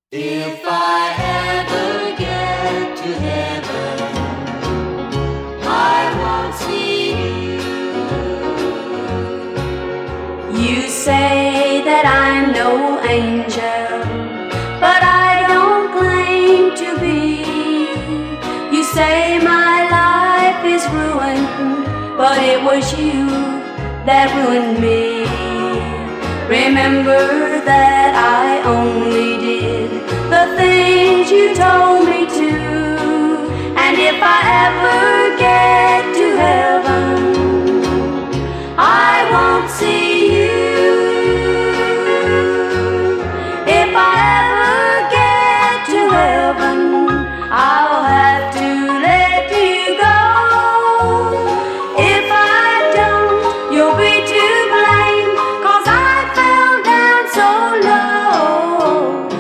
If I ever get to heaven, I won't see you. You say that I'm no angel, but I don't claim to be. You say my life is ruined, but it was you that ruined me. Remember that I only did the things you told me to. And if I ever get to heaven, I won't see you. If I ever get to heaven,